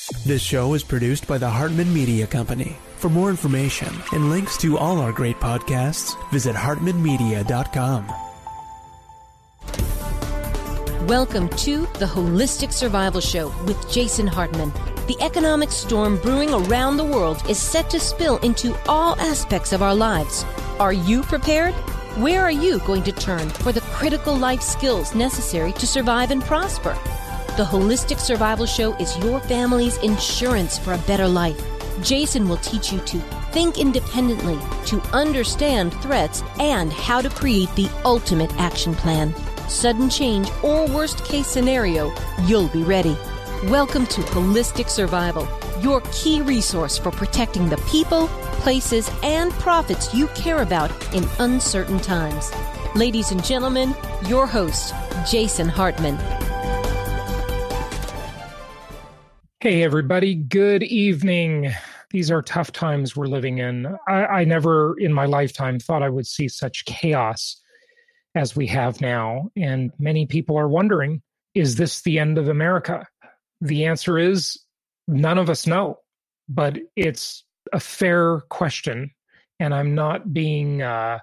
This show is produced by the Hartman Media Company. For more information and links to all our great podcasts, visit hartmanmedia.com. Welcome to The Holistic Survival Show with Jason Hartman. The economic storm brewing around the world is set to spill into all aspects of our lives. Are you prepared? Where are you going to turn for the critical life skills necessary to survive and prosper? The Holistic Survival Show is your family's insurance for a better life. Jason will teach you to think independently, to understand threats, and how to create the ultimate action plan. Sudden change or worst case scenario, you'll be ready. Welcome to Holistic Survival, your key resource for protecting the people, places, and profits you care about in uncertain times. Ladies and gentlemen, your host, Jason Hartman. Hey, everybody. Good evening. These are tough times we're living in. I never in my lifetime thought I would see such chaos as we have now. And many people are wondering, is this the end of America? The answer is none of us know, but it's a fair question. And I'm not being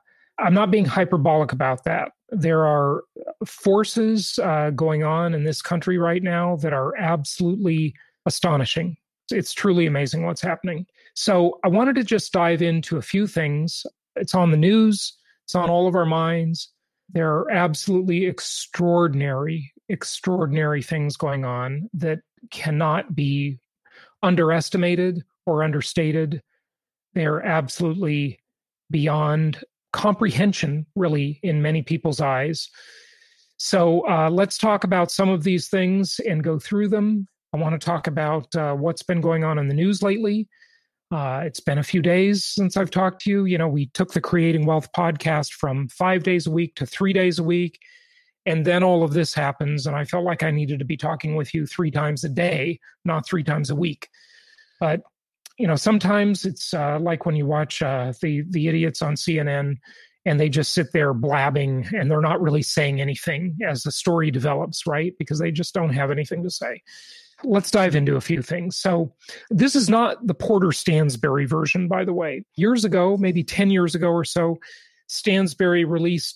hyperbolic about that. There are forces going on in this country right now that are absolutely astonishing. It's truly amazing what's happening. So I wanted to just dive into a few things. It's on the news. It's on all of our minds. There are absolutely extraordinary things going on that cannot be underestimated or understated. They're absolutely beyond comprehension, really, in many people's eyes. So let's talk about some of these things and go through them. I want to talk about what's been going on in the news lately. It's been a few days since I've talked to you. You know, we took the Creating Wealth podcast from 5 days a week to 3 days a week. And then all of this happens. And I felt like I needed to be talking with you 3 times a day, not 3 times a week. But, you know, sometimes it's like when you watch the idiots on CNN and they just sit there blabbing and they're not really saying anything as the story develops, right? Because they just don't have anything to say. Let's dive into a few things. So this is not the Porter Stansberry version, by the way. Years ago, maybe 10 years ago or so, Stansberry released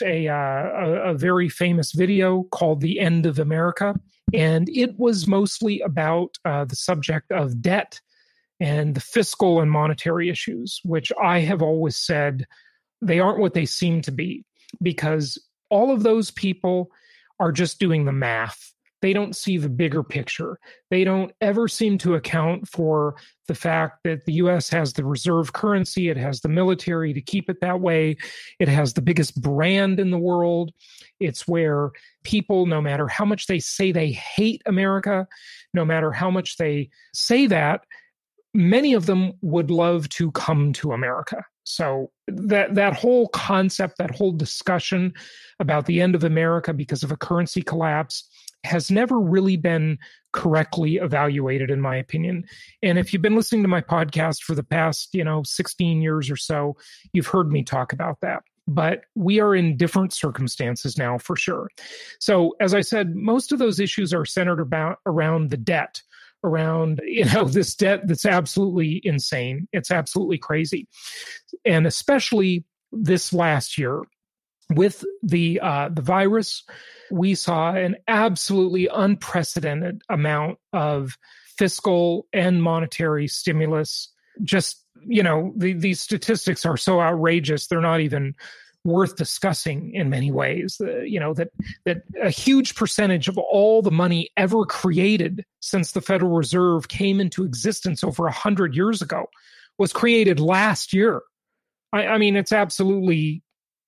a very famous video called The End of America. And it was mostly about the subject of debt and the fiscal and monetary issues, which I have always said they aren't what they seem to be, because all of those people are just doing the math. They don't see the bigger picture. They don't ever seem to account for the fact that the U.S. has the reserve currency. It has the military to keep it that way. It has the biggest brand in the world. It's where people, no matter how much they say they hate America, no matter how much they say that, many of them would love to come to America. So that whole concept, that whole discussion about the end of America because of a currency collapse has never really been correctly evaluated, in my opinion. And if you've been listening to my podcast for the past, 16 years or so, you've heard me talk about that. But we are in different circumstances now, for sure. So, as I said, most of those issues are centered around the debt, around this debt that's absolutely insane. It's absolutely crazy. And especially this last year, with the virus, we saw an absolutely unprecedented amount of fiscal and monetary stimulus. Just, these statistics are so outrageous, they're not even worth discussing in many ways. That a huge percentage of all the money ever created since the Federal Reserve came into existence over 100 years ago was created last year. I mean, it's absolutely...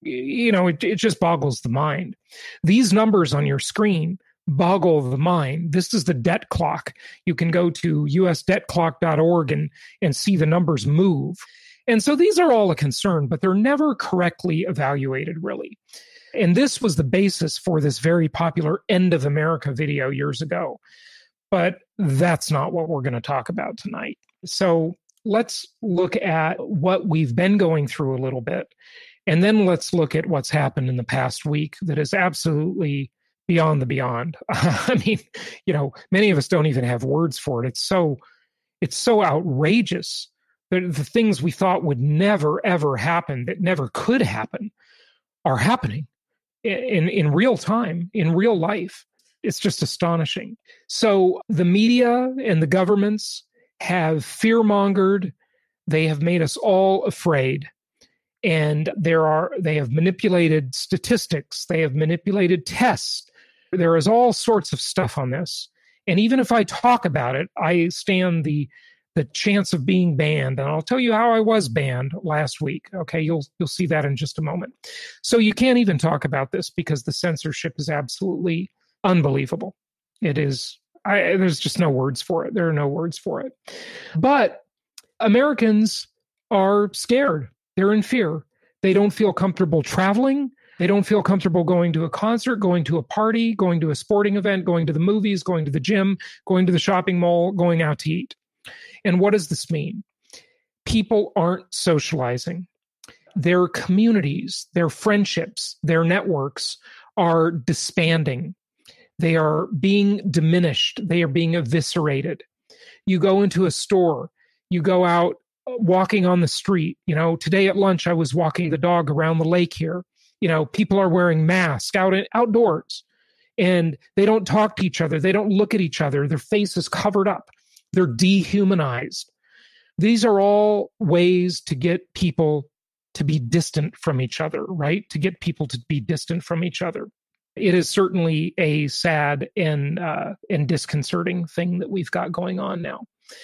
it just boggles the mind. These numbers on your screen boggle the mind. This is the debt clock. You can go to usdebtclock.org and see the numbers move. And so these are all a concern, but they're never correctly evaluated, really. And this was the basis for this very popular End of America video years ago. But that's not what we're going to talk about tonight. So let's look at what we've been going through a little bit. And then let's look at what's happened in the past week that is absolutely beyond the beyond. I mean, many of us don't even have words for it. It's so It's so outrageous that the things we thought would never, ever happen, that never could happen, are happening in real time, in real life. It's just astonishing. So the media and the governments have fear-mongered. They have made us all afraid. And they have manipulated statistics. They have manipulated tests. There is all sorts of stuff on this. And even if I talk about it, I stand the chance of being banned. And I'll tell you how I was banned last week. Okay, you'll see that in just a moment. So you can't even talk about this because the censorship is absolutely unbelievable. It is. There's just no words for it. There are no words for it. But Americans are scared. They're in fear. They don't feel comfortable traveling. They don't feel comfortable going to a concert, going to a party, going to a sporting event, going to the movies, going to the gym, going to the shopping mall, going out to eat. And what does this mean? People aren't socializing. Their communities, their friendships, their networks are disbanding. They are being diminished. They are being eviscerated. You go into a store, you go out walking on the street. Today at lunch, I was walking the dog around the lake here. People are wearing masks outdoors, and they don't talk to each other. They don't look at each other. Their face is covered up. They're dehumanized. These are all ways to get people to be distant from each other, right? To get people to be distant from each other. It is certainly a sad and disconcerting thing that we've got going on now.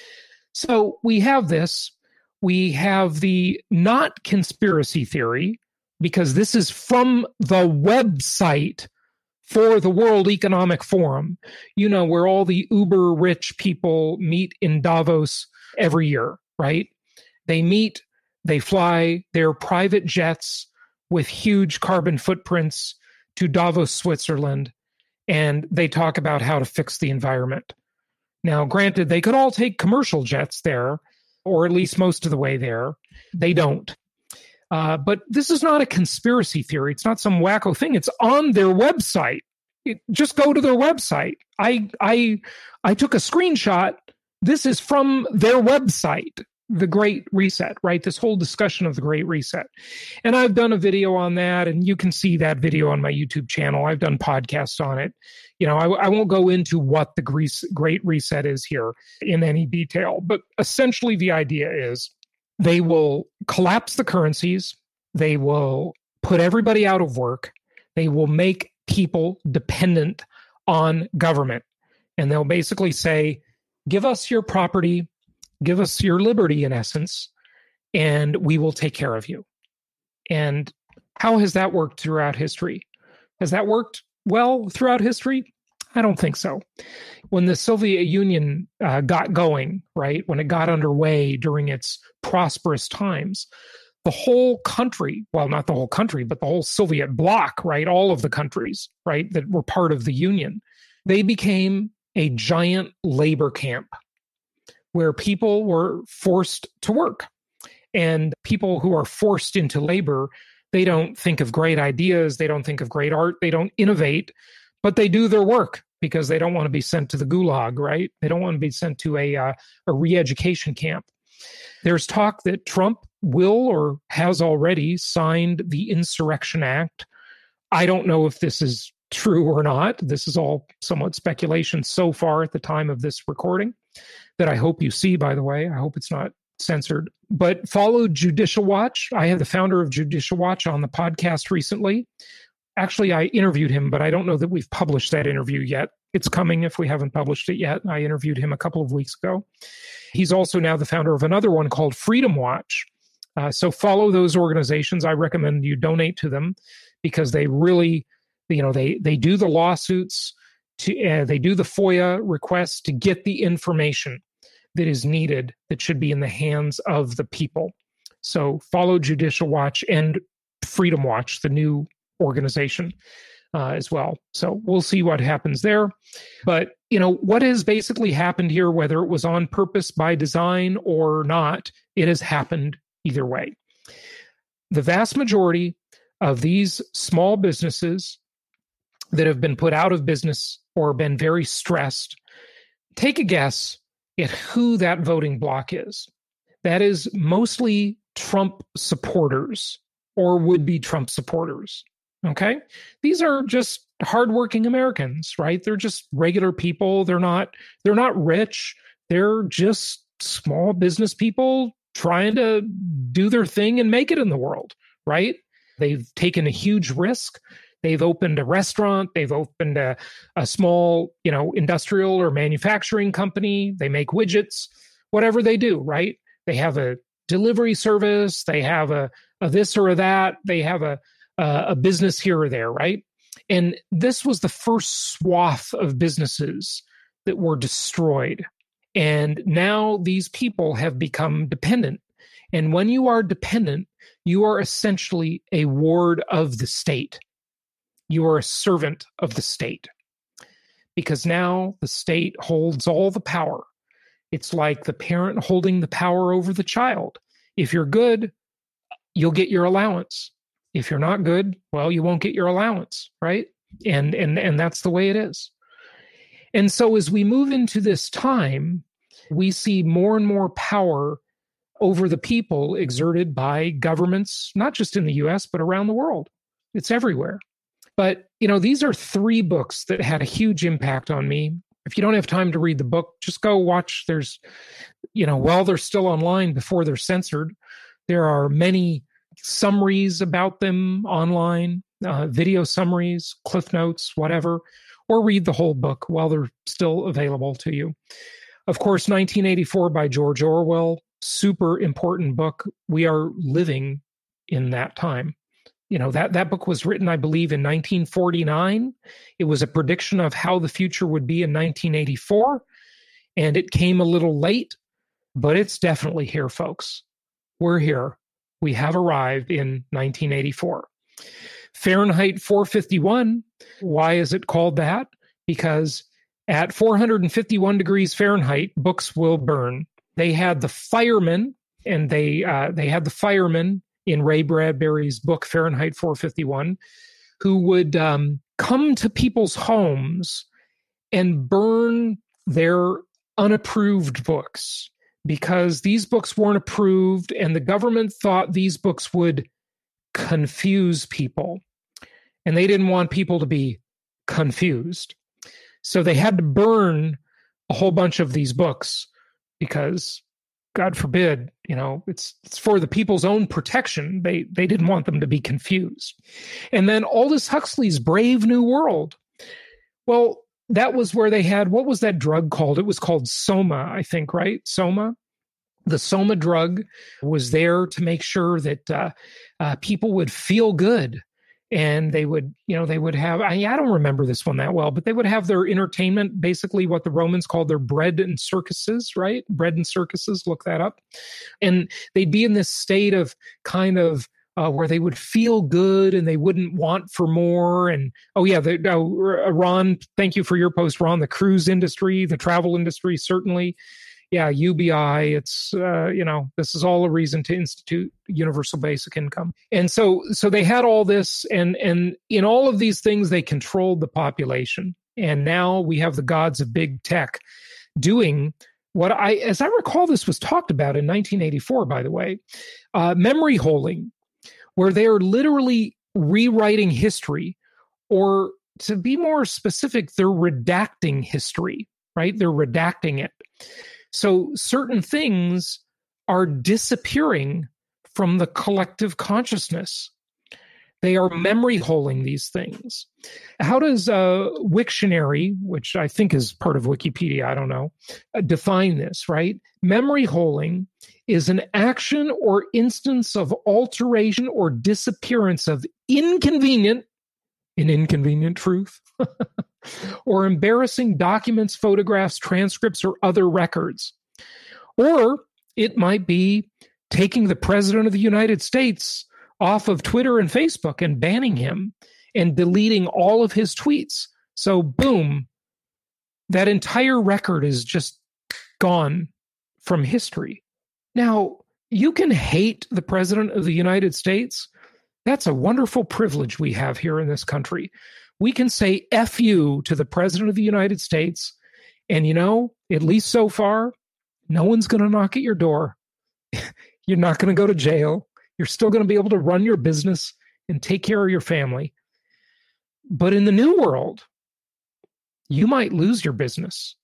So we have this. We have the not conspiracy theory, because this is from the website for the World Economic Forum, where all the uber rich people meet in Davos every year, right? They meet, they fly their private jets with huge carbon footprints to Davos, Switzerland, and they talk about how to fix the environment. Now, granted, they could all take commercial jets there, or at least most of the way there. They don't. But this is not a conspiracy theory. It's not some wacko thing. It's on their website. Just go to their website. I took a screenshot. This is from their website, the Great Reset, right? This whole discussion of the Great Reset. And I've done a video on that, and you can see that video on my YouTube channel. I've done podcasts on it. I won't go into what the Great Reset is here in any detail, but essentially the idea is they will collapse the currencies. They will put everybody out of work. They will make people dependent on government. And they'll basically say, give us your property, give us your liberty in essence, and we will take care of you. And how has that worked throughout history? Has that worked well throughout history? I don't think so. When the Soviet Union got going, right, when it got underway during its prosperous times, the whole country, well, not the whole country, but the whole Soviet bloc, right, all of the countries, right, that were part of the Union, they became a giant labor camp where people were forced to work. And people who are forced into labor, they don't think of great ideas, they don't think of great art, they don't innovate, but they do their work because they don't want to be sent to the gulag, right? They don't want to be sent to a re-education camp. There's talk that Trump will or has already signed the Insurrection Act. I don't know if this is true or not. This is all somewhat speculation so far at the time of this recording that I hope you see, by the way. I hope it's not censored. But follow Judicial Watch. I had the founder of Judicial Watch on the podcast recently. Actually, I interviewed him, but I don't know that we've published that interview yet. It's coming if we haven't published it yet. I interviewed him a couple of weeks ago. He's also now the founder of another one called Freedom Watch. So follow those organizations. I recommend you donate to them because they really, they do the lawsuits, they do the FOIA requests to get the information that is needed, that should be in the hands of the people. So follow Judicial Watch and Freedom Watch, the new organization as well. So we'll see what happens there. But, what has basically happened here, whether it was on purpose by design or not, it has happened either way. The vast majority of these small businesses that have been put out of business or been very stressed, take a guess at who that voting bloc is. That is mostly Trump supporters or would-be Trump supporters. Okay? These are just hardworking Americans, right? They're just regular people. They're not rich. They're just small business people trying to do their thing and make it in the world, right? They've taken a huge risk. They've opened a restaurant. They've opened a small, industrial or manufacturing company. They make widgets, whatever they do, right? They have a delivery service. They have a this or a that. They have a business here or there, right? And this was the first swath of businesses that were destroyed. And now these people have become dependent. And when you are dependent, you are essentially a ward of the state. You are a servant of the state. Because now the state holds all the power. It's like the parent holding the power over the child. If you're good, you'll get your allowance. If you're not good, well, you won't get your allowance, right? And that's the way it is. And so as we move into this time, we see more and more power over the people exerted by governments, not just in the US, but around the world. It's everywhere. But, these are 3 books that had a huge impact on me. If you don't have time to read the book, just go watch. There's, while they're still online before they're censored, there are many summaries about them online, video summaries, cliff notes, whatever, or read the whole book while they're still available to you. Of course, 1984 by George Orwell, super important book. We are living in that time. That book was written, I believe, in 1949. It was a prediction of how the future would be in 1984, and it came a little late, but it's definitely here, folks. We're here. We have arrived in 1984. Fahrenheit 451, why is it called that? Because at 451 degrees Fahrenheit, books will burn. They had the firemen, and they had the firemen in Ray Bradbury's book, Fahrenheit 451, who would come to people's homes and burn their unapproved books because these books weren't approved and the government thought these books would confuse people. And they didn't want people to be confused. So they had to burn a whole bunch of these books because, God forbid, it's for the people's own protection. They didn't want them to be confused. And then Aldous Huxley's Brave New World. Well, that was where they had, what was that drug called? It was called Soma, I think, right? Soma. The Soma drug was there to make sure that people would feel good. And they would have, I don't remember this one that well, but they would have their entertainment, basically what the Romans called their bread and circuses, right? Bread and circuses, look that up. And they'd be in this state of kind of where they would feel good and they wouldn't want for more. And, Ron, thank you for your post, Ron, the cruise industry, the travel industry, certainly. Yeah, UBI, it's, this is all a reason to institute universal basic income. And so they had all this, and in all of these things, they controlled the population. And now we have the gods of big tech doing what as I recall, this was talked about in 1984, by the way, memory holding, where they are literally rewriting history, or to be more specific, they're redacting history, right? They're redacting it. So certain things are disappearing from the collective consciousness. They are memory holding these things. How does Wiktionary, which I think is part of Wikipedia, I don't know, define this, right? Memory holding is an action or instance of alteration or disappearance of inconvenient truth, or embarrassing documents, photographs, transcripts, or other records. Or it might be taking the President of the United States off of Twitter and Facebook and banning him and deleting all of his tweets. So boom, that entire record is just gone from history. Now, you can hate the President of the United States. That's a wonderful privilege we have here in this country. We can say F you to the President of the United States. And at least so far, No one's going to knock at your door. You're not going to go to jail. You're still going to be able to run your business and take care of your family. But in the new world, you might lose your business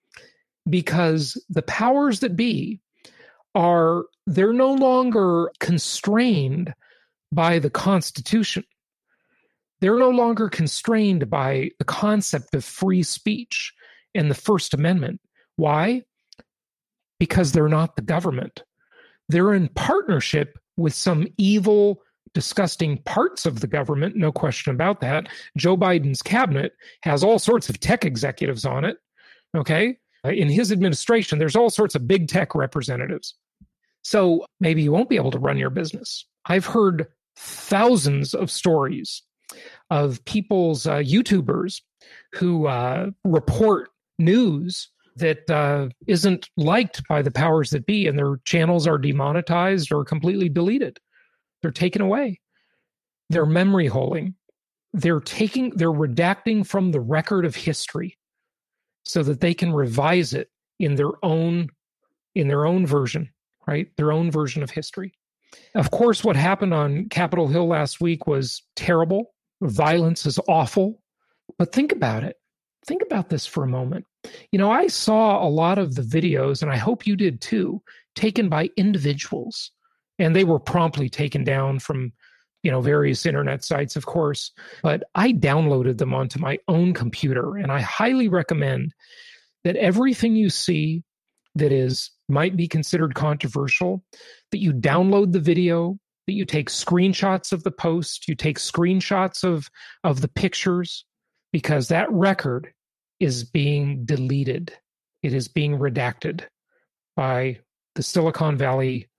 because the powers that be they're no longer constrained by the Constitution. They're no longer constrained by the concept of free speech and the First Amendment. Why? Because they're not the government. They're in partnership with some evil, disgusting parts of the government, no question about that. Joe Biden's cabinet has all sorts of tech executives on it, okay? In his administration, there's all sorts of big tech representatives. So maybe you won't be able to run your business. I've heard thousands of stories of people's YouTubers who report news that isn't liked by the powers that be, and their channels are demonetized or completely deleted. They're taken away. They're memory holing. They're redacting from the record of history so that they can revise it in their own version, right? Their own version of history. Of course, what happened on Capitol Hill last week was terrible. Violence is awful. But think about it. Think about this for a moment. I saw a lot of the videos, and I hope you did too, taken by individuals. And they were promptly taken down from, various internet sites, of course. But I downloaded them onto my own computer, and I highly recommend that everything you see that might be considered controversial, that you download the video, that you take screenshots of the post, you take screenshots of the pictures, because that record is being deleted. It is being redacted by the Silicon Valley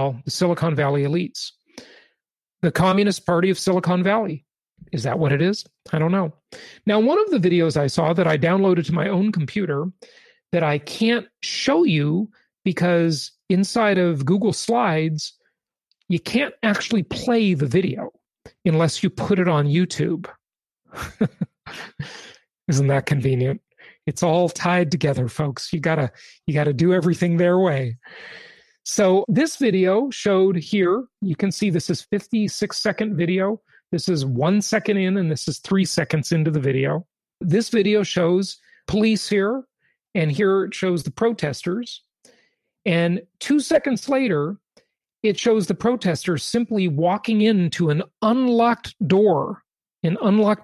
elites. The Communist Party of Silicon Valley. Is that what it is? I don't know. Now, one of the videos I saw that I downloaded to my own computer that I can't show you because inside of Google Slides, you can't actually play the video unless you put it on YouTube. Isn't that convenient? It's all tied together, folks. You gotta do everything their way. So this video showed here, you can see this is 56-second video. This is 1 second in, and this is 3 seconds into the video. This video shows police here, and here it shows the protesters. And 2 seconds later, it shows the protesters simply walking into an unlocked door and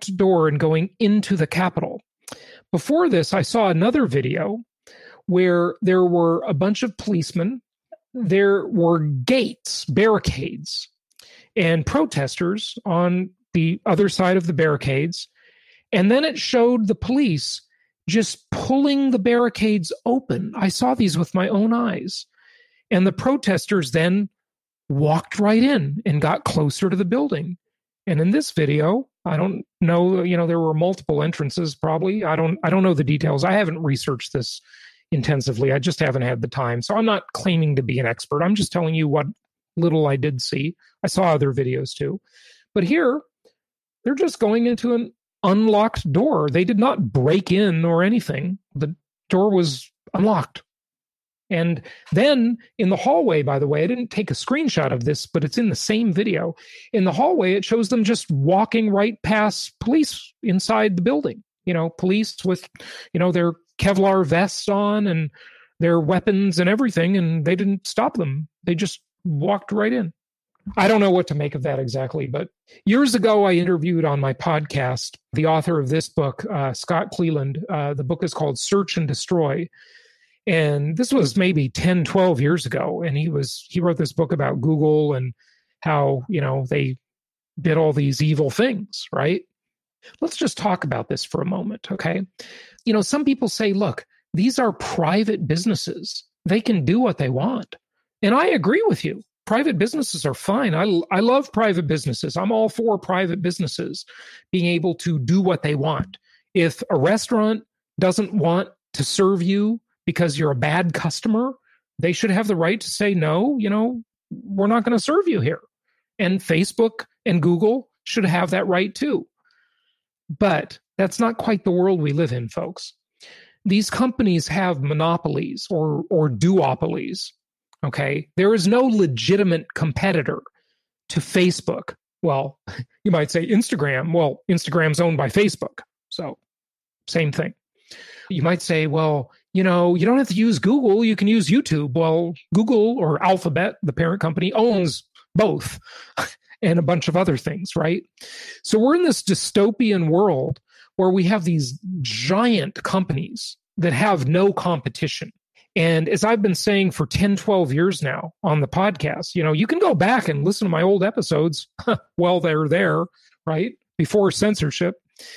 going into the Capitol. Before this, I saw another video where there were a bunch of policemen. There were gates, barricades, and protesters on the other side of the barricades. And then it showed the police just pulling the barricades open. I saw these with my own eyes. And the protesters then walked right in and got closer to the building. And in this video, I don't know, there were multiple entrances probably. I don't know the details. I haven't researched this intensively. I just haven't had the time. So I'm not claiming to be an expert. I'm just telling you what little I did see. I saw other videos too. But here, they're just going into an unlocked door. They did not break in or anything. The door was unlocked. And then in the hallway, by the way, I didn't take a screenshot of this, but it's in the same video. In the hallway, it shows them just walking right past police inside the building. Police with, their Kevlar vests on and their weapons and everything, and they didn't stop them. They just walked right in. I don't know what to make of that exactly, but years ago, I interviewed on my podcast the author of this book, Scott Cleland. The book is called Search and Destroy. And this was maybe 10, 12 years ago. And he wrote this book about Google and how, they did all these evil things, right? Let's just talk about this for a moment, okay? Some people say, look, these are private businesses. They can do what they want. And I agree with you. Private businesses are fine. I love private businesses. I'm all for private businesses being able to do what they want. If a restaurant doesn't want to serve you because you're a bad customer, they should have the right to say, no, we're not going to serve you here. And Facebook and Google should have that right too. But that's not quite the world we live in, folks. these companies have monopolies or duopolies. Okay. There is no legitimate competitor to Facebook. Well, you might say Instagram. Well, Instagram's owned by Facebook. So same thing. You might say, well, you don't have to use Google. You can use YouTube. Well, Google or Alphabet, the parent company, owns both and a bunch of other things, right? So we're in this dystopian world where we have these giant companies that have no competition. And as I've been saying for 10, 12 years now on the podcast, you can go back and listen to my old episodes while they're there, right? Before censorship.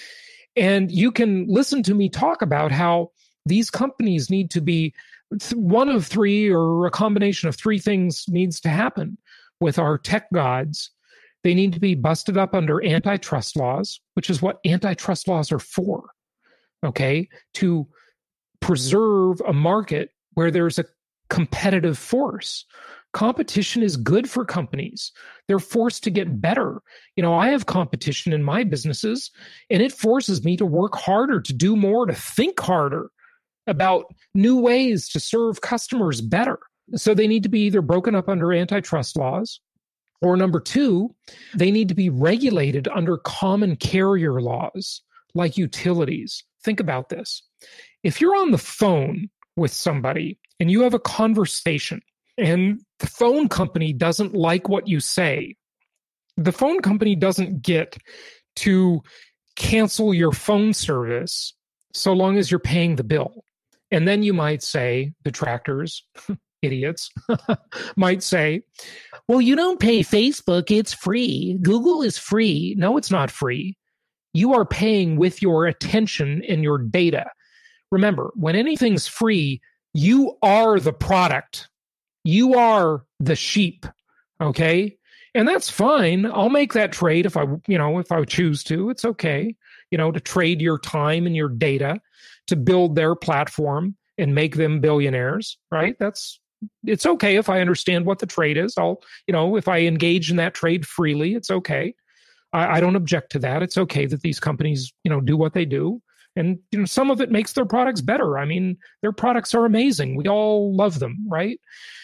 And you can listen to me talk about how these companies need to be one of three or a combination of three things needs to happen with our tech gods. They need to be busted up under antitrust laws, which is what antitrust laws are for, okay? To preserve a market where there's a competitive force. Competition is good for companies. They're forced to get better. I have competition in my businesses, and it forces me to work harder, to do more, to think harder about new ways to serve customers better. So they need to be either broken up under antitrust laws, or number two, they need to be regulated under common carrier laws like utilities. Think about this. If you're on the phone with somebody and you have a conversation and the phone company doesn't like what you say, the phone company doesn't get to cancel your phone service so long as you're paying the bill. And then you might say, detractors, idiots, might say, well, you don't pay Facebook, it's free. Google is free. No, it's not free. You are paying with your attention and your data. Remember, when anything's free, you are the product. You are the sheep, okay? And that's fine. I'll make that trade if I choose to. It's okay, to trade your time and your data to build their platform and make them billionaires, right? It's okay if I understand what the trade is. If I engage in that trade freely, it's okay. I don't object to that. It's okay that these companies, do what they do. And some of it makes their products better. I mean, their products are amazing. We all love them, right?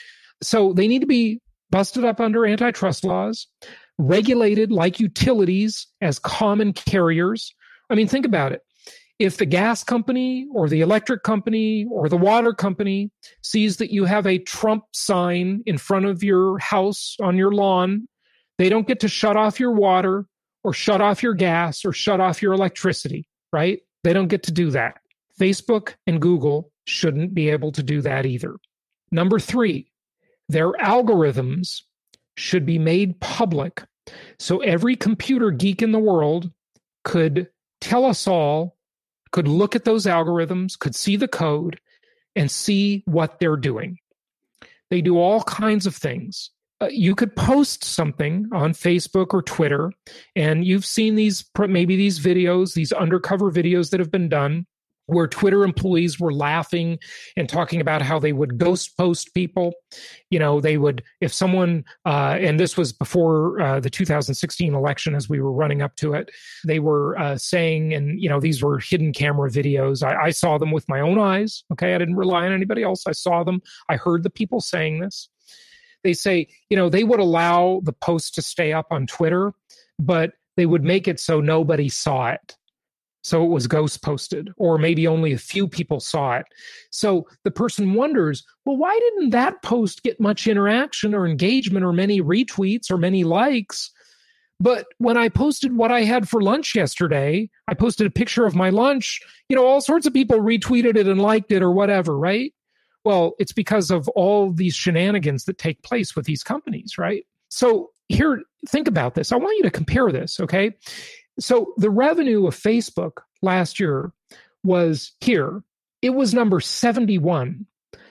So they need to be busted up under antitrust laws, regulated like utilities as common carriers. I mean, think about it. If the gas company or the electric company or the water company sees that you have a Trump sign in front of your house on your lawn, they don't get to shut off your water or shut off your gas or shut off your electricity, right? They don't get to do that. Facebook and Google shouldn't be able to do that either. Number three, their algorithms should be made public so every computer geek in the world could tell us all, could look at those algorithms, could see the code, and see what they're doing. They do all kinds of things. You could post something on Facebook or Twitter, and you've seen these videos, these undercover videos that have been done, where Twitter employees were laughing and talking about how they would ghost post people. They would, if someone, and this was before the 2016 election as we were running up to it, they were saying, and these were hidden camera videos. I saw them with my own eyes. Okay. I didn't rely on anybody else. I saw them. I heard the people saying this. They say, they would allow the post to stay up on Twitter, but they would make it so nobody saw it. So it was ghost posted, or maybe only a few people saw it. So the person wonders, well, why didn't that post get much interaction or engagement or many retweets or many likes? But when I posted what I had for lunch yesterday, I posted a picture of my lunch, all sorts of people retweeted it and liked it or whatever, right? Well, it's because of all these shenanigans that take place with these companies, right? So here, think about this. I want you to compare this, okay? So the revenue of Facebook last year was here. It was number 71,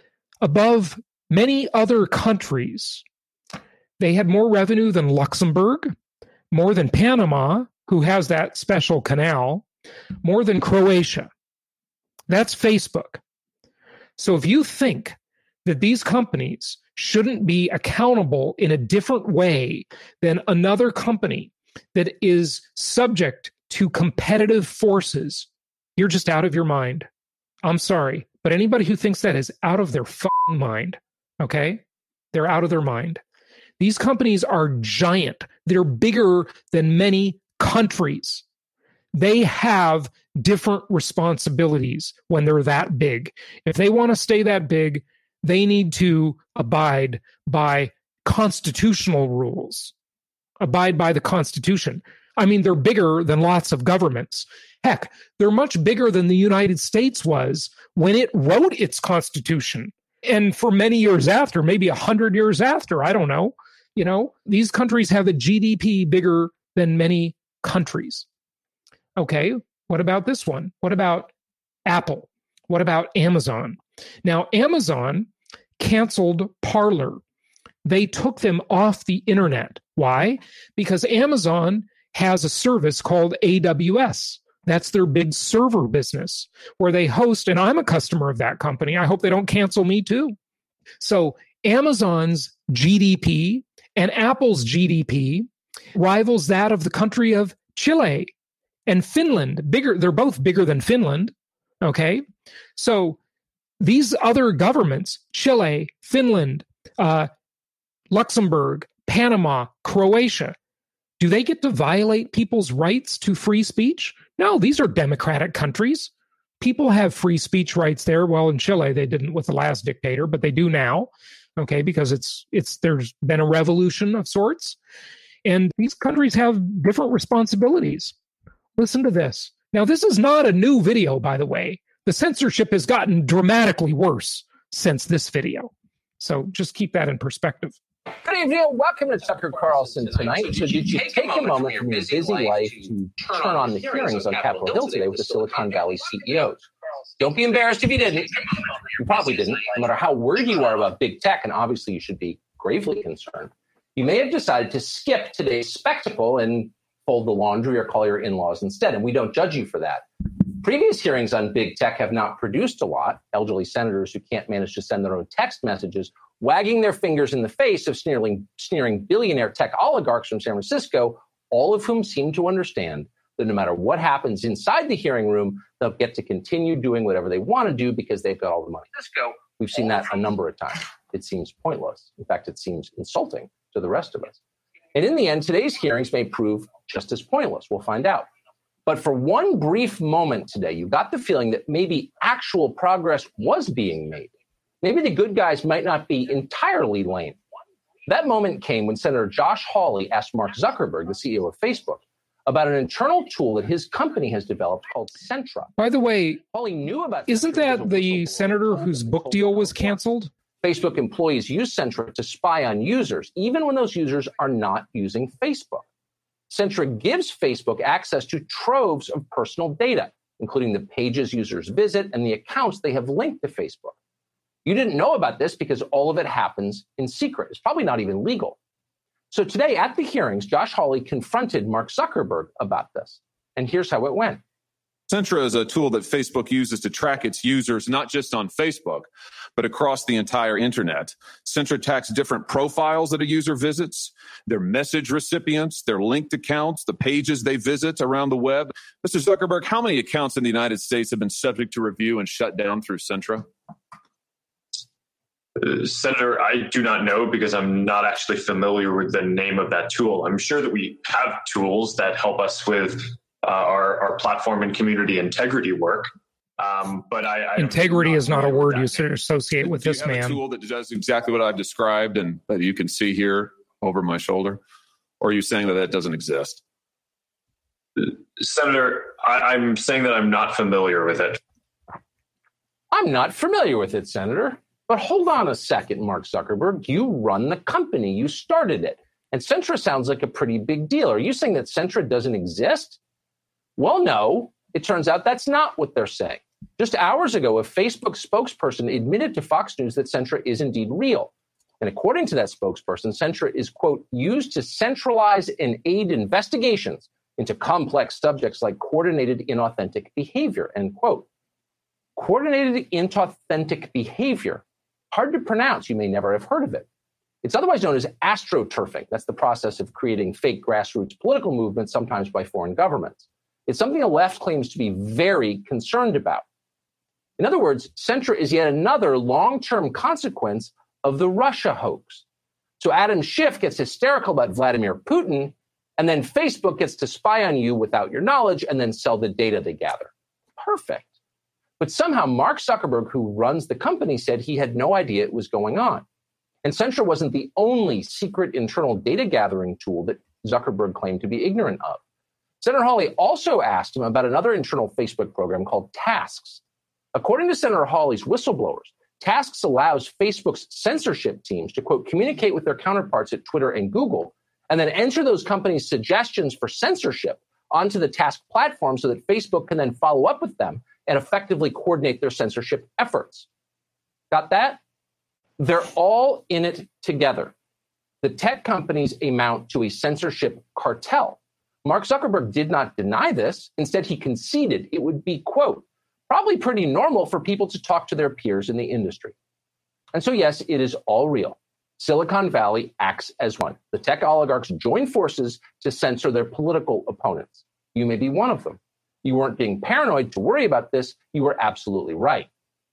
above many other countries. They had more revenue than Luxembourg, more than Panama, who has that special canal, more than Croatia. That's Facebook. So if you think that these companies shouldn't be accountable in a different way than another company that is subject to competitive forces, you're just out of your mind. I'm sorry, but anybody who thinks that is out of their fucking mind, okay? They're out of their mind. These companies are giant. They're bigger than many countries. They have different responsibilities when they're that big. If they want to stay that big, they need to abide by constitutional rules, abide by the Constitution. I mean, they're bigger than lots of governments. Heck, they're much bigger than the United States was when it wrote its Constitution. And for many years after, maybe 100 years after, I don't know, these countries have a GDP bigger than many countries. Okay, what about this one? What about Apple? What about Amazon? Now, Amazon canceled Parler. They took them off the internet. Why? Because Amazon has a service called AWS. That's their big server business where they host, and I'm a customer of that company. I hope they don't cancel me too. So Amazon's GDP and Apple's GDP rivals that of the country of Chile and Finland. Bigger, they're both bigger than Finland. Okay. So these other governments, Chile, Finland, Luxembourg, Panama, Croatia, do they get to violate people's rights to free speech? No, these are democratic countries. People have free speech rights there. Well, in Chile, they didn't with the last dictator, but they do now, okay, because there's been a revolution of sorts. And these countries have different responsibilities. Listen to this. Now, this is not a new video, by the way. The censorship has gotten dramatically worse since this video. So just keep that in perspective. Good evening. Welcome to Tucker Carlson tonight. So did you take a moment from your busy life to turn on the hearings on Capitol Hill today with the Silicon Valley CEOs? Don't be embarrassed if you didn't. You probably didn't. No matter how worried you are about big tech, and obviously you should be gravely concerned, you may have decided to skip today's spectacle and fold the laundry or call your in-laws instead, and we don't judge you for that. Previous hearings on big tech have not produced a lot. Elderly senators who can't manage to send their own text messages, wagging their fingers in the face of sneering billionaire tech oligarchs from San Francisco, all of whom seem to understand that no matter what happens inside the hearing room, they'll get to continue doing whatever they want to do because they've got all the money. We've seen that a number of times. It seems pointless. In fact, it seems insulting to the rest of us. And in the end, today's hearings may prove just as pointless. We'll find out. But for one brief moment today, you got the feeling that maybe actual progress was being made. Maybe the good guys might not be entirely lame. That moment came when Senator Josh Hawley asked Mark Zuckerberg, the CEO of Facebook, about an internal tool that his company has developed called Centra. By the way, Hawley knew about isn't that the senator whose book deal was canceled? Facebook employees use Centra to spy on users, even when those users are not using Facebook. Centra gives Facebook access to troves of personal data, including the pages users visit and the accounts they have linked to Facebook. You didn't know about this because all of it happens in secret. It's probably not even legal. So today at the hearings, Josh Hawley confronted Mark Zuckerberg about this. And here's how it went. Centra is a tool that Facebook uses to track its users, not just on Facebook, but across the entire internet. Centra tracks different profiles that a user visits, their message recipients, their linked accounts, the pages they visit around the web. Mr. Zuckerberg, how many accounts in the United States have been subject to review and shut down through Centra? Senator, I do not know because I'm not actually familiar with the name of that tool. I'm sure that we have tools that help us with our platform and community integrity work. But integrity is not a word you associate with this man. Do you have a tool that does exactly what I've described and that you can see here over my shoulder? Or are you saying that that doesn't exist? Senator, I'm saying that I'm not familiar with it. I'm not familiar with it, Senator. But hold on a second, Mark Zuckerberg. You run the company. You started it. And Centra sounds like a pretty big deal. Are you saying that Centra doesn't exist? Well, no. It turns out that's not what they're saying. Just hours ago, a Facebook spokesperson admitted to Fox News that Centra is indeed real. And according to that spokesperson, Centra is, quote, used to centralize and aid investigations into complex subjects like coordinated inauthentic behavior, end quote. Coordinated inauthentic behavior. Hard to pronounce. You may never have heard of it. It's otherwise known as astroturfing. That's the process of creating fake grassroots political movements, sometimes by foreign governments. It's something the left claims to be very concerned about. In other words, censure is yet another long-term consequence of the Russia hoax. So Adam Schiff gets hysterical about Vladimir Putin, and then Facebook gets to spy on you without your knowledge and then sell the data they gather. Perfect. But somehow Mark Zuckerberg, who runs the company, said he had no idea it was going on. And censure wasn't the only secret internal data gathering tool that Zuckerberg claimed to be ignorant of. Senator Hawley also asked him about another internal Facebook program called Tasks. According to Senator Hawley's whistleblowers, Tasks allows Facebook's censorship teams to, quote, communicate with their counterparts at Twitter and Google, and then enter those companies' suggestions for censorship onto the Task platform so that Facebook can then follow up with them and effectively coordinate their censorship efforts. Got that? They're all in it together. The tech companies amount to a censorship cartel. Mark Zuckerberg did not deny this. Instead, he conceded it would be, quote, probably pretty normal for people to talk to their peers in the industry. And so, yes, it is all real. Silicon Valley acts as one. The tech oligarchs join forces to censor their political opponents. You may be one of them. You weren't being paranoid to worry about this. You were absolutely right.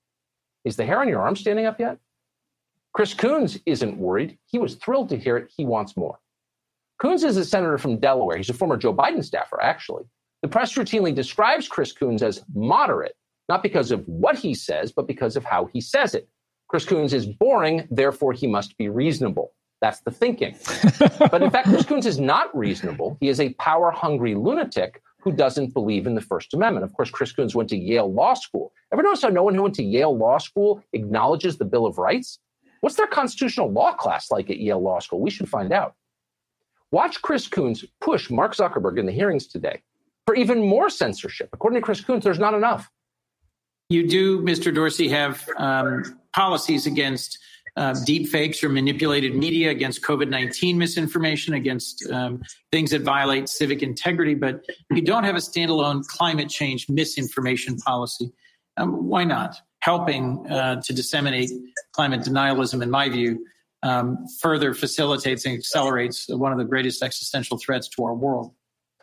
Is the hair on your arm standing up yet? Chris Coons isn't worried. He was thrilled to hear it. He wants more. Coons is a senator from Delaware. He's a former Joe Biden staffer, actually. The press routinely describes Chris Coons as moderate, not because of what he says, but because of how he says it. Chris Coons is boring, therefore he must be reasonable. That's the thinking. But in fact, Chris Coons is not reasonable. He is a power-hungry lunatic who doesn't believe in the First Amendment. Of course, Chris Coons went to Yale Law School. Ever notice how no one who went to Yale Law School acknowledges the Bill of Rights? What's their constitutional law class like at Yale Law School? We should find out. Watch Chris Coons push Mark Zuckerberg in the hearings today for even more censorship. According to Chris Coons, there's not enough. You do, Mr. Dorsey, have policies against deep fakes or manipulated media, against COVID-19 misinformation, against things that violate civic integrity, but you don't have a standalone climate change misinformation policy. Why not? Helping to disseminate climate denialism, in my view, further facilitates and accelerates one of the greatest existential threats to our world.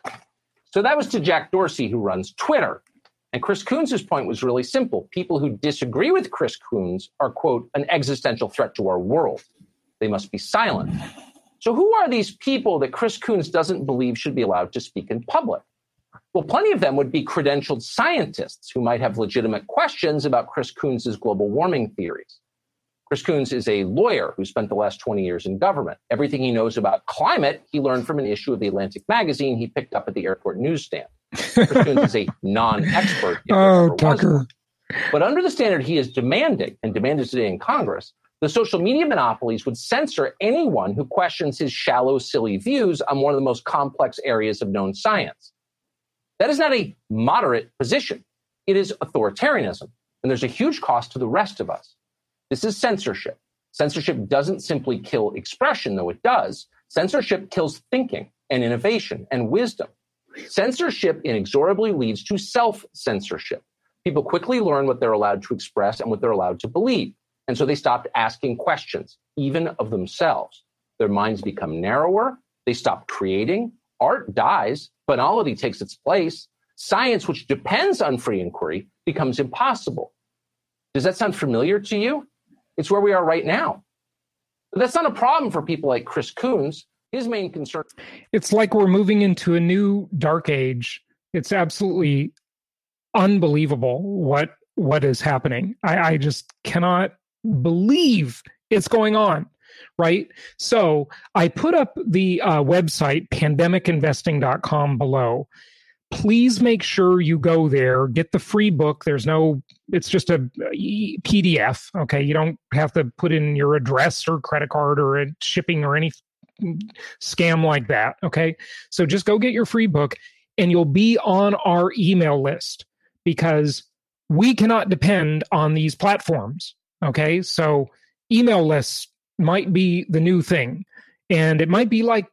So that was to Jack Dorsey, who runs Twitter. And Chris Coons' point was really simple. People who disagree with Chris Coons are, quote, an existential threat to our world. They must be silent. So who are these people that Chris Coons doesn't believe should be allowed to speak in public? Well, plenty of them would be credentialed scientists who might have legitimate questions about Chris Coons' global warming theories. Chris Coons is a lawyer who spent the last 20 years in government. Everything he knows about climate, he learned from an issue of the Atlantic magazine he picked up at the airport newsstand. Chris Coons is a non-expert. Oh, Tucker. But under the standard he is demanding, and demanded today in Congress, the social media monopolies would censor anyone who questions his shallow, silly views on one of the most complex areas of known science. That is not a moderate position. It is authoritarianism. And there's a huge cost to the rest of us. This is censorship. Censorship doesn't simply kill expression, though it does. Censorship kills thinking and innovation and wisdom. Censorship inexorably leads to self-censorship. People quickly learn what they're allowed to express and what they're allowed to believe. And so they stopped asking questions, even of themselves. Their minds become narrower. They stop creating. Art dies. Banality takes its place. Science, which depends on free inquiry, becomes impossible. Does that sound familiar to you? It's where we are right now. But that's not a problem for people like Chris Coons. His main concern. It's like we're moving into a new dark age. It's absolutely unbelievable what is happening. I just cannot believe it's going on, right? So I put up the website, pandemicinvesting.com below. Please make sure you go there, get the free book. It's just a PDF, okay? You don't have to put in your address or credit card or a shipping or any scam like that, okay? So just go get your free book and you'll be on our email list because we cannot depend on these platforms, okay? So email lists might be the new thing. And it might be like,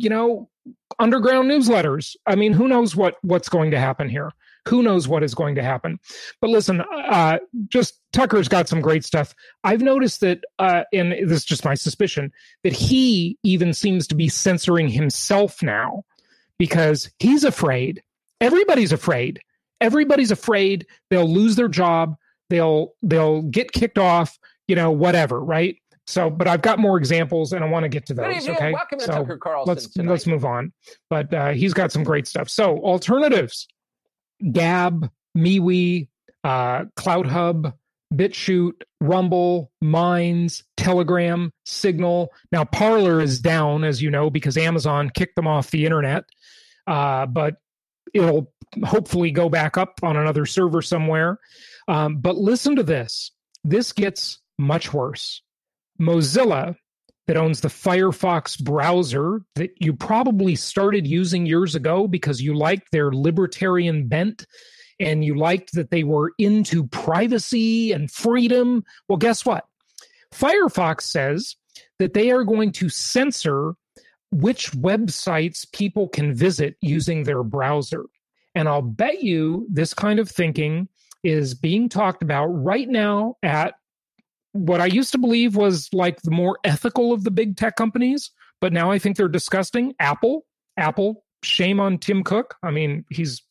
underground newsletters. I mean, who knows what's going to happen here? Who knows what is going to happen? But listen, just Tucker's got some great stuff. I've noticed that, and this is just my suspicion, that he even seems to be censoring himself now because he's afraid. Everybody's afraid. Everybody's afraid they'll lose their job. they'll get kicked off, whatever, right? So, but I've got more examples, and I want to get to those. Okay, welcome to so Tucker Carlson. let's move on. But he's got some great stuff. So, alternatives: Gab, MeWe, CloutHub, BitChute, Rumble, Minds, Telegram, Signal. Now, Parler is down, as you know, because Amazon kicked them off the internet. But it'll hopefully go back up on another server somewhere. But listen to this. This gets much worse. Mozilla, that owns the Firefox browser that you probably started using years ago because you liked their libertarian bent and you liked that they were into privacy and freedom. Well, guess what? Firefox says that they are going to censor which websites people can visit using their browser. And I'll bet you this kind of thinking is being talked about right now at what I used to believe was like the more ethical of the big tech companies, but now I think they're disgusting. Apple, shame on Tim Cook. I mean, he's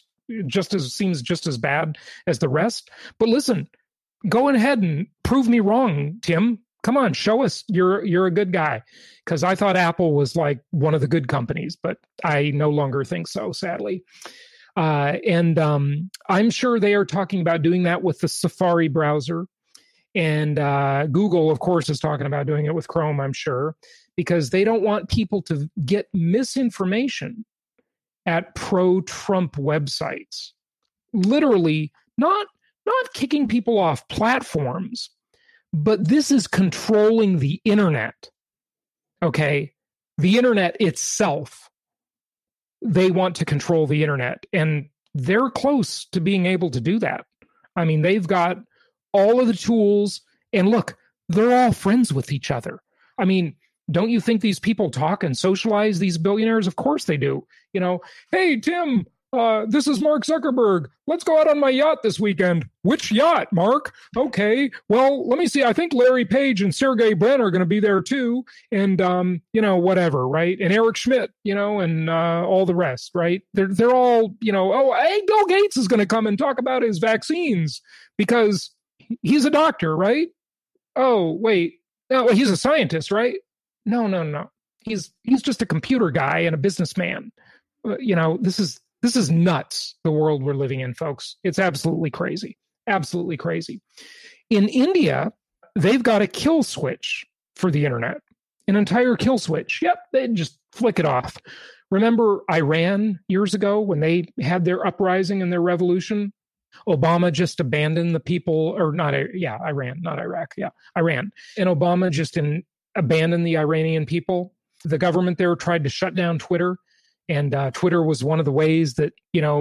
seems just as bad as the rest. But listen, go ahead and prove me wrong, Tim. Come on, show us you're a good guy. Because I thought Apple was like one of the good companies, but I no longer think so, sadly. And I'm sure they are talking about doing that with the Safari browser. And Google, of course, is talking about doing it with Chrome, I'm sure, because they don't want people to get misinformation at pro-Trump websites. Literally, not kicking people off platforms, but this is controlling the internet. Okay? The internet itself. They want to control the internet, and they're close to being able to do that. I mean, they've got all of the tools, and look, they're all friends with each other. I mean, don't you think these people talk and socialize, these billionaires? Of course they do. Hey, Tim, this is Mark Zuckerberg. Let's go out on my yacht this weekend. Which yacht, Mark? Okay, well, let me see. I think Larry Page and Sergey Brin are going to be there too. And, whatever, right? And Eric Schmidt, and all the rest, right? They're all, hey, Bill Gates is going to come and talk about his vaccines because he's a doctor, right? Oh, wait. No, he's a scientist, right? No. He's just a computer guy and a businessman. This is nuts, the world we're living in, folks. It's absolutely crazy. Absolutely crazy. In India, they've got a kill switch for the internet, an entire kill switch. Yep, they just flick it off. Remember Iran years ago when they had their uprising and their revolution? Obama just abandoned the people, or not, Iran, not Iraq. Yeah, Iran. And Obama just abandoned the Iranian people. The government there tried to shut down Twitter. And Twitter was one of the ways that,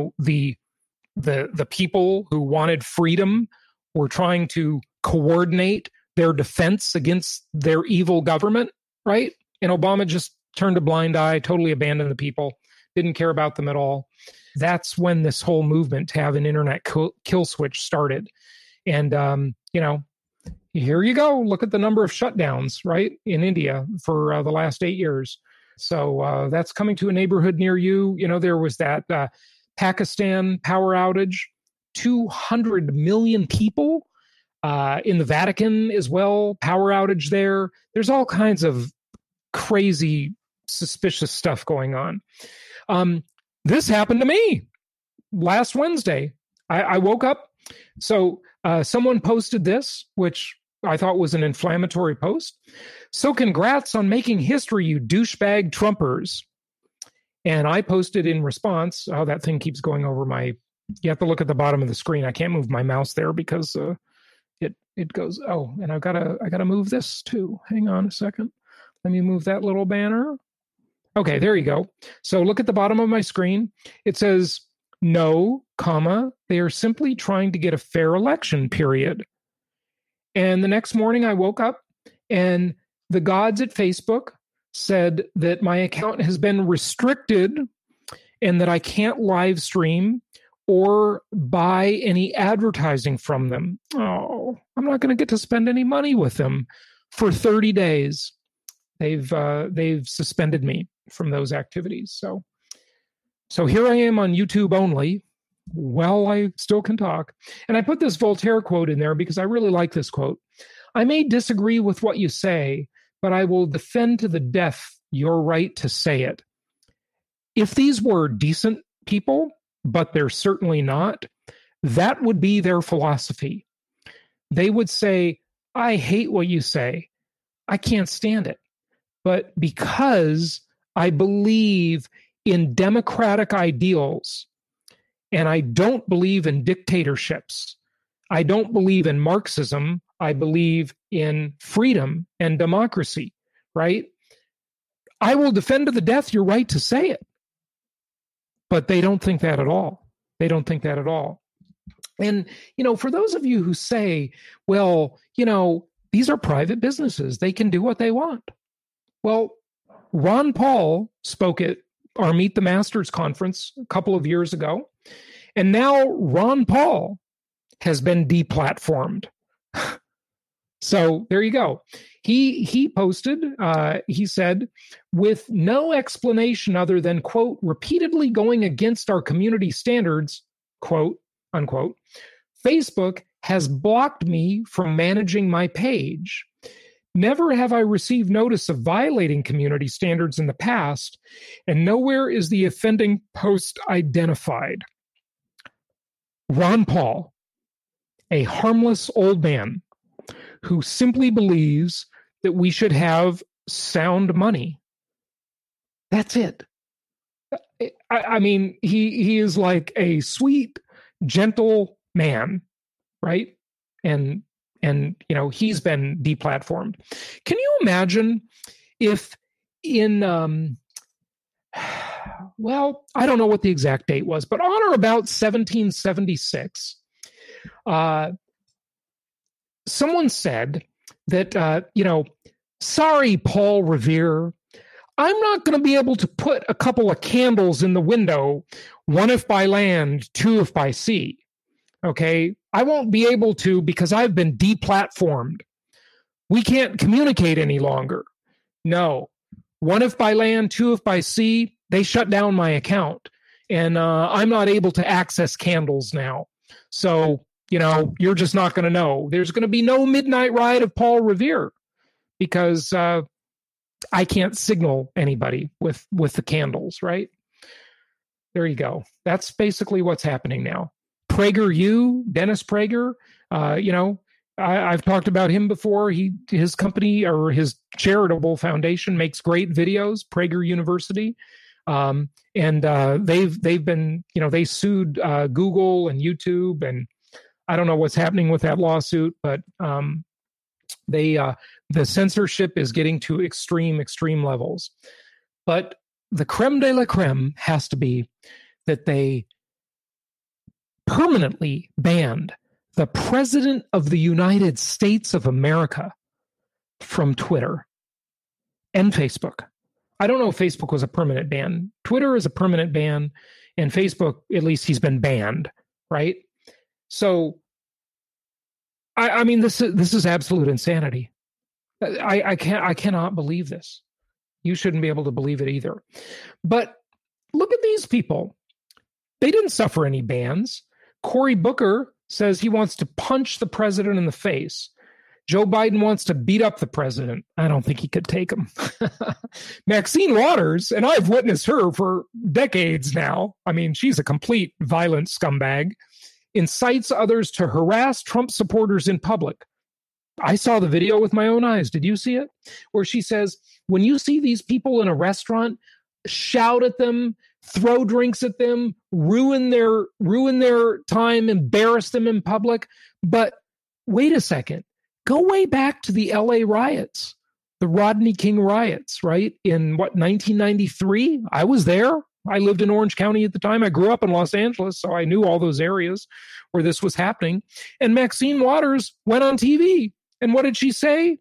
the people who wanted freedom were trying to coordinate their defense against their evil government, right? And Obama just turned a blind eye, totally abandoned the people, didn't care about them at all. That's when this whole movement to have an internet kill switch started. And, here you go. Look at the number of shutdowns, right, in India for the last 8 years. So that's coming to a neighborhood near you. There was that Pakistan power outage, 200 million people in the Vatican as well, power outage there. There's all kinds of crazy, suspicious stuff going on. This happened to me last Wednesday. I woke up. So someone posted this, which I thought was an inflammatory post. So congrats on making history, you douchebag Trumpers. And I posted in response, that thing keeps going over you have to look at the bottom of the screen. I can't move my mouse there because it goes, and I gotta move this too. Hang on a second. Let me move that little banner. Okay, there you go. So look at the bottom of my screen. It says, no, they are simply trying to get a fair election, period. And the next morning I woke up and the gods at Facebook said that my account has been restricted and that I can't live stream or buy any advertising from them. Oh, I'm not going to get to spend any money with them for 30 days. They've suspended me from those activities. So here I am on YouTube only, while I still can talk. And I put this Voltaire quote in there because I really like this quote. I may disagree with what you say, but I will defend to the death your right to say it. If these were decent people, but they're certainly not, that would be their philosophy. They would say, I hate what you say. I can't stand it. But because I believe in democratic ideals, and I don't believe in dictatorships, I don't believe in Marxism, I believe in freedom and democracy, right? I will defend to the death your right to say it. But they don't think that at all. They don't think that at all. And, for those of you who say, well, these are private businesses, they can do what they want. Well, Ron Paul spoke at our Meet the Masters conference a couple of years ago, and now Ron Paul has been deplatformed. So there you go. He posted, he said, with no explanation other than, quote, repeatedly going against our community standards, quote, unquote, Facebook has blocked me from managing my page. Never have I received notice of violating community standards in the past, and nowhere is the offending post identified. Ron Paul, a harmless old man who simply believes that we should have sound money. That's it. I mean, he is like a sweet, gentle man, right? And he's been deplatformed. Can you imagine if in, well, I don't know what the exact date was, but on or about 1776, someone said that, sorry, Paul Revere, I'm not going to be able to put a couple of candles in the window, one if by land, two if by sea. Okay, I won't be able to because I've been deplatformed. We can't communicate any longer. No, one if by land, two if by sea, they shut down my account. And I'm not able to access candles now. So, you're just not going to know. There's going to be no midnight ride of Paul Revere because I can't signal anybody with the candles, right? There you go. That's basically what's happening now. PragerU, Dennis Prager, I've talked about him before. His company or his charitable foundation makes great videos, Prager University. And they've been, they sued Google and YouTube, and I don't know what's happening with that lawsuit, but the censorship is getting to extreme levels. But the creme de la creme has to be that they permanently banned the President of the United States of America from Twitter and Facebook. I don't know if Facebook was a permanent ban. Twitter is a permanent ban, and Facebook, at least he's been banned, right? So, I mean, this is absolute insanity. I cannot believe this. You shouldn't be able to believe it either. But look at these people. They didn't suffer any bans. Cory Booker says he wants to punch the president in the face. Joe Biden wants to beat up the president. I don't think he could take him. Maxine Waters, and I've witnessed her for decades now. I mean, she's a complete violent scumbag. Incites others to harass Trump supporters in public. I saw the video with my own eyes. Did you see it? Where she says, when you see these people in a restaurant, shout at them, throw drinks at them, ruin their time, embarrass them in public. But wait a second. Go way back to the LA riots, the Rodney King riots, right? In 1993? I was there. I lived in Orange County at the time. I grew up in Los Angeles, so I knew all those areas where this was happening. And Maxine Waters went on TV. And what did she say?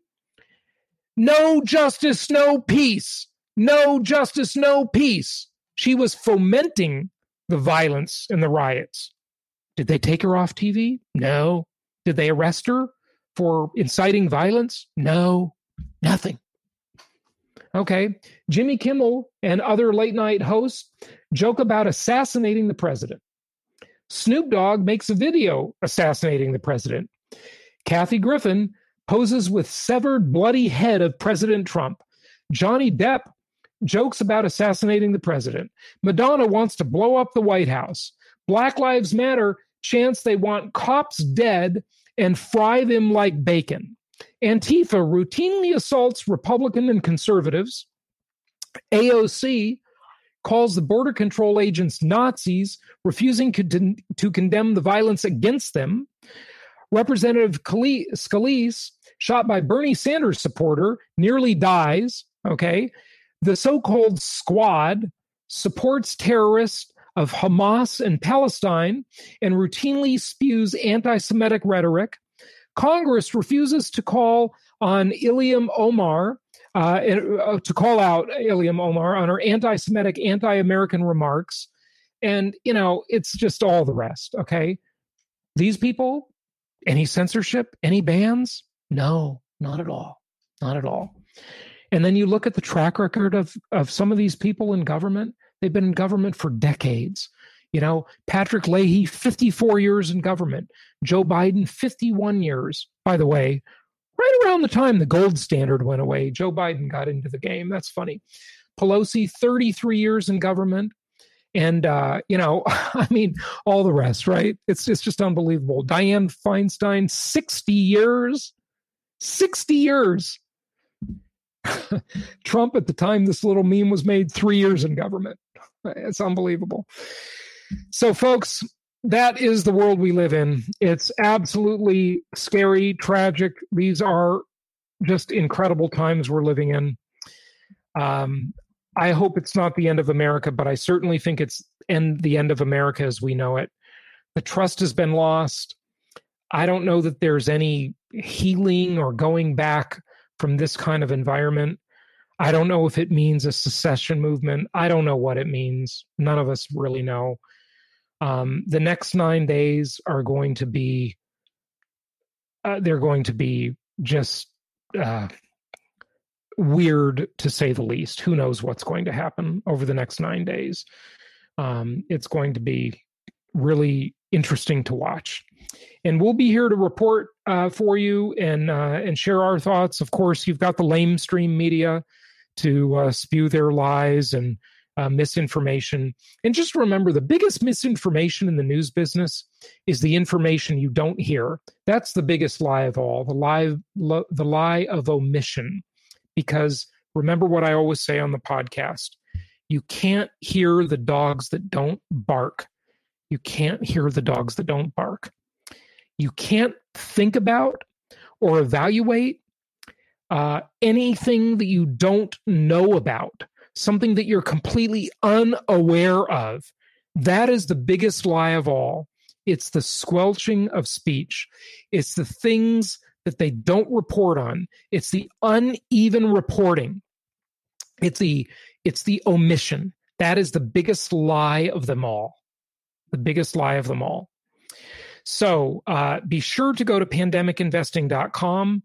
No justice, no peace. No justice, no peace. She was fomenting the violence and the riots. Did they take her off TV? No. Did they arrest her for inciting violence? No. Nothing. Okay. Jimmy Kimmel and other late night hosts joke about assassinating the president. Snoop Dogg makes a video assassinating the president. Kathy Griffin poses with severed, bloody head of President Trump. Johnny Depp jokes about assassinating the president. Madonna wants to blow up the White House. Black Lives Matter chants they want cops dead and fry them like bacon. Antifa routinely assaults Republican and conservatives. AOC calls the border control agents Nazis, refusing to condemn the violence against them. Representative Scalise, shot by Bernie Sanders supporter, nearly dies. Okay. The so-called squad supports terrorists of Hamas and Palestine and routinely spews anti-Semitic rhetoric. Congress refuses to call on Ilham Omar, to call out Ilham Omar on her anti-Semitic, anti-American remarks. And, it's just all the rest, okay? These people, any censorship, any bans? No, not at all. Not at all. And then you look at the track record of some of these people in government. They've been in government for decades. Patrick Leahy, 54 years in government. Joe Biden, 51 years. By the way, right around the time the gold standard went away, Joe Biden got into the game. That's funny. Pelosi, 33 years in government. And, all the rest, right? It's just unbelievable. Dianne Feinstein, 60 years. 60 years. Trump, at the time this little meme was made, 3 years in government. It's unbelievable. So, folks, that is the world we live in. It's absolutely scary, tragic. These are just incredible times we're living in. I hope it's not the end of America, but I certainly think it's the end of America as we know it. The trust has been lost. I don't know that there's any healing or going back from this kind of environment. I don't know if it means a secession movement. I don't know what it means. None of us really know. The next 9 days are going to be, they're going to be just weird, to say the least. Who knows what's going to happen over the next 9 days? It's going to be really interesting to watch. And we'll be here to report for you and share our thoughts. Of course, you've got the lamestream media to spew their lies and misinformation. And just remember, the biggest misinformation in the news business is the information you don't hear. That's the biggest lie of all, the lie of omission. Because remember what I always say on the podcast, you can't hear the dogs that don't bark. You can't hear the dogs that don't bark. You can't think about or evaluate anything that you don't know about, something that you're completely unaware of. That is the biggest lie of all. It's the squelching of speech. It's the things that they don't report on. It's the uneven reporting. It's the omission. That is the biggest lie of them all. The biggest lie of them all. So be sure to go to pandemicinvesting.com.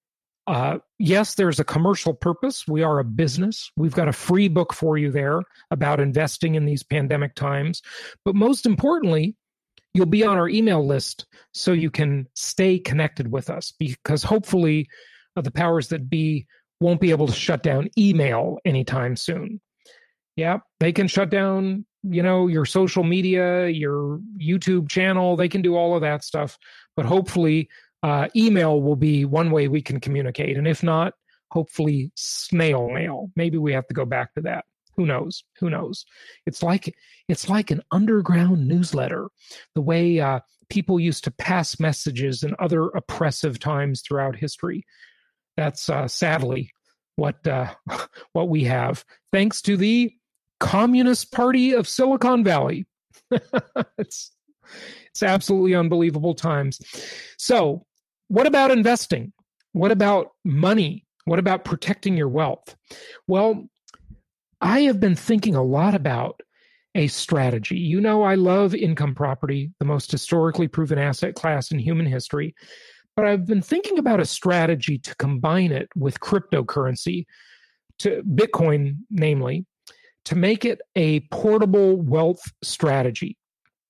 Yes, there's a commercial purpose. We are a business. We've got a free book for you there about investing in these pandemic times. But most importantly, you'll be on our email list so you can stay connected with us, because hopefully the powers that be won't be able to shut down email anytime soon. Yeah, they can shut down, your social media, your YouTube channel. They can do all of that stuff. But hopefully email will be one way we can communicate. And if not, hopefully snail mail. Maybe we have to go back to that. Who knows? Who knows? It's like an underground newsletter, the way people used to pass messages in other oppressive times throughout history. That's sadly what we have, thanks to the Communist Party of Silicon Valley. It's absolutely unbelievable times. So, what about investing? What about money? What about protecting your wealth? Well, I have been thinking a lot about a strategy. I love income property, the most historically proven asset class in human history. But I've been thinking about a strategy to combine it with cryptocurrency, to Bitcoin, namely, to make it a portable wealth strategy.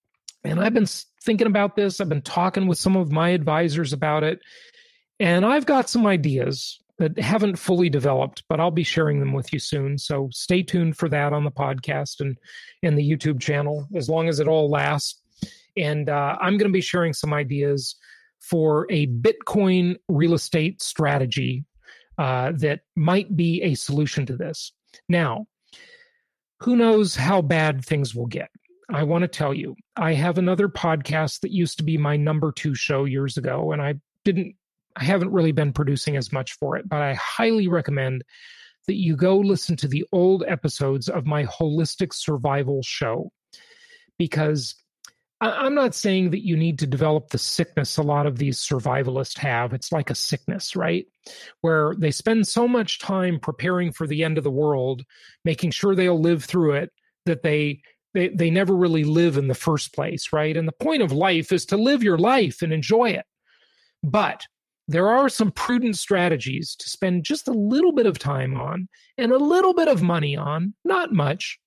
And I've been thinking about this. I've been talking with some of my advisors about it. And I've got some ideas that haven't fully developed, but I'll be sharing them with you soon. So stay tuned for that on the podcast and the YouTube channel, as long as it all lasts. And I'm going to be sharing some ideas for a Bitcoin real estate strategy that might be a solution to this. Now, who knows how bad things will get? I want to tell you, I have another podcast that used to be my number 2 show years ago, and I haven't really been producing as much for it, but I highly recommend that you go listen to the old episodes of my Holistic Survival show, because I'm not saying that you need to develop the sickness a lot of these survivalists have. It's like a sickness, right? Where they spend so much time preparing for the end of the world, making sure they'll live through it, that they never really live in the first place, right? And the point of life is to live your life and enjoy it. But there are some prudent strategies to spend just a little bit of time on and a little bit of money on, not much,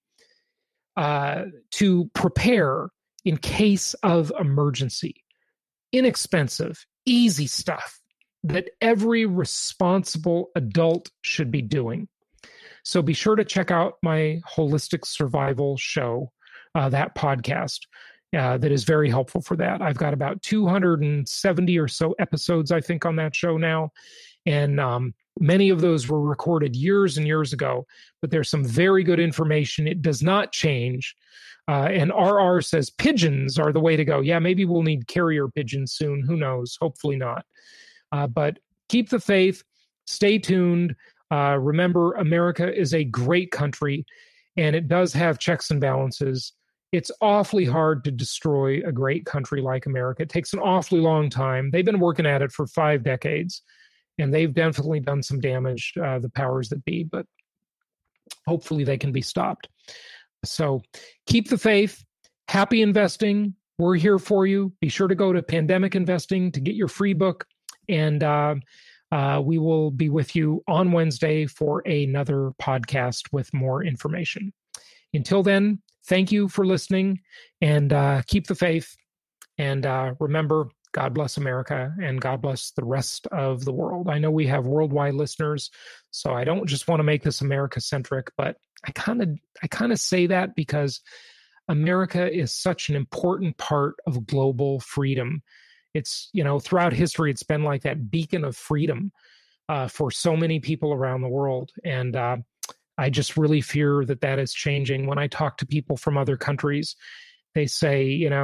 to prepare in case of emergency. Inexpensive, easy stuff that every responsible adult should be doing. So be sure to check out my Holistic Survival show, that podcast. That is very helpful for that. I've got about 270 or so episodes, I think, on that show now. And many of those were recorded years and years ago, but there's some very good information. It does not change. And RR says pigeons are the way to go. Yeah, maybe we'll need carrier pigeons soon. Who knows? Hopefully not. But keep the faith. Stay tuned. Remember, America is a great country, and it does have checks and balances. It's awfully hard to destroy a great country like America. It takes an awfully long time. They've been working at it for 5 decades, and they've definitely done some damage, the powers that be, but hopefully they can be stopped. So keep the faith. Happy investing. We're here for you. Be sure to go to Pandemic Investing to get your free book, and we will be with you on Wednesday for another podcast with more information. Until then, thank you for listening, and keep the faith. And remember, God bless America, and God bless the rest of the world. I know we have worldwide listeners, so I don't just want to make this America-centric, but I kind of say that because America is such an important part of global freedom. It's, throughout history, it's been like that beacon of freedom for so many people around the world. And I just really fear that is changing. When I talk to people from other countries, they say,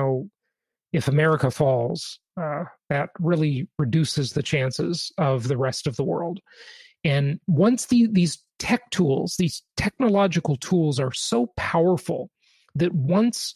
if America falls, that really reduces the chances of the rest of the world. And once these tech tools, these technological tools are so powerful that once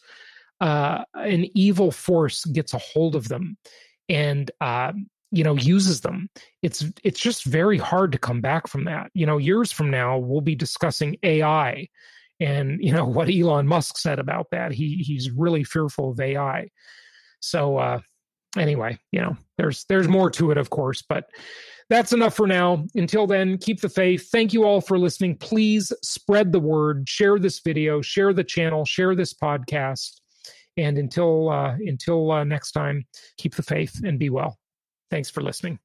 an evil force gets a hold of them and uses them, it's just very hard to come back from that. Years from now, we'll be discussing AI and what Elon Musk said about that. He's really fearful of AI. So anyway, there's more to it, of course, but that's enough for now. Until then, keep the faith. Thank you all for listening. Please spread the word, share this video, share the channel, share this podcast. And until next time, keep the faith and be well. Thanks for listening.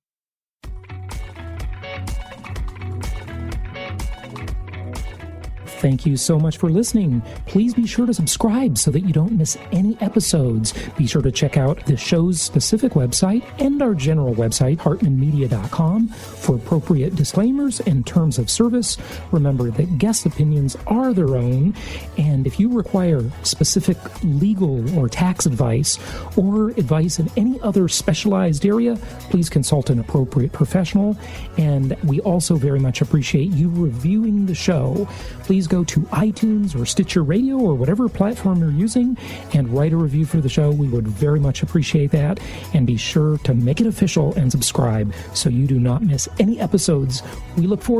Thank you so much for listening. Please be sure to subscribe so that you don't miss any episodes. Be sure to check out the show's specific website and our general website, hartmanmedia.com, for appropriate disclaimers and terms of service. Remember that guest opinions are their own, and if you require specific legal or tax advice or advice in any other specialized area, please consult an appropriate professional. And we also very much appreciate you reviewing the show. Please go to iTunes or Stitcher Radio or whatever platform you're using and write a review for the show. We would very much appreciate that. And be sure to make it official and subscribe so you do not miss any episodes. We look forward